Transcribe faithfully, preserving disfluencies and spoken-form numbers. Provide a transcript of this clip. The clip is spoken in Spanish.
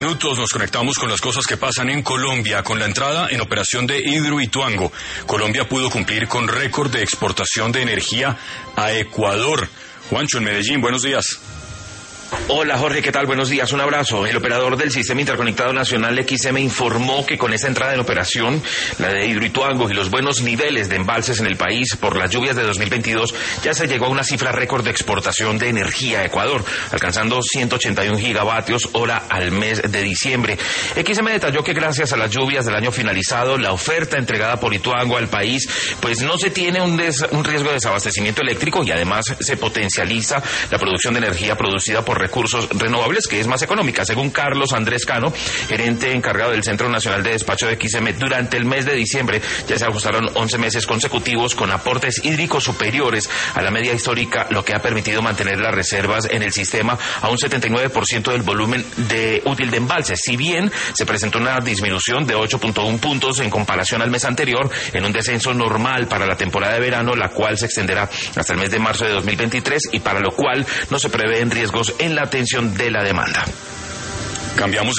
Minutos nos conectamos con las cosas que pasan en Colombia con la entrada en operación de Hidroituango. Colombia pudo cumplir con récord de exportación de energía a Ecuador. Juancho, en Medellín, buenos días. Hola Jorge, ¿qué tal? Buenos días, un abrazo. El operador del Sistema Interconectado Nacional X M informó que con esta entrada en operación, la de Hidroituango y los buenos niveles de embalses en el país por las lluvias de dos mil veintidós, ya se llegó a una cifra récord de exportación de energía a Ecuador, alcanzando ciento ochenta y un gigavatios hora al mes de diciembre. X M detalló que gracias a las lluvias del año finalizado, la oferta entregada por Ituango al país, pues no se tiene un, des, un riesgo de desabastecimiento eléctrico y además se potencializa la producción de energía producida por recursos renovables, que es más económica. Según Carlos Andrés Cano, gerente encargado del Centro Nacional de Despacho de X M, durante el mes de diciembre ya se ajustaron once meses consecutivos con aportes hídricos superiores a la media histórica, lo que ha permitido mantener las reservas en el sistema a un setenta y nueve por ciento del volumen de útil de embalses. Si bien se presentó una disminución de ocho punto uno puntos en comparación al mes anterior, en un descenso normal para la temporada de verano, la cual se extenderá hasta el mes de marzo de dos mil veintitrés y para lo cual no se prevén riesgos en la atención de la demanda. Cambiamos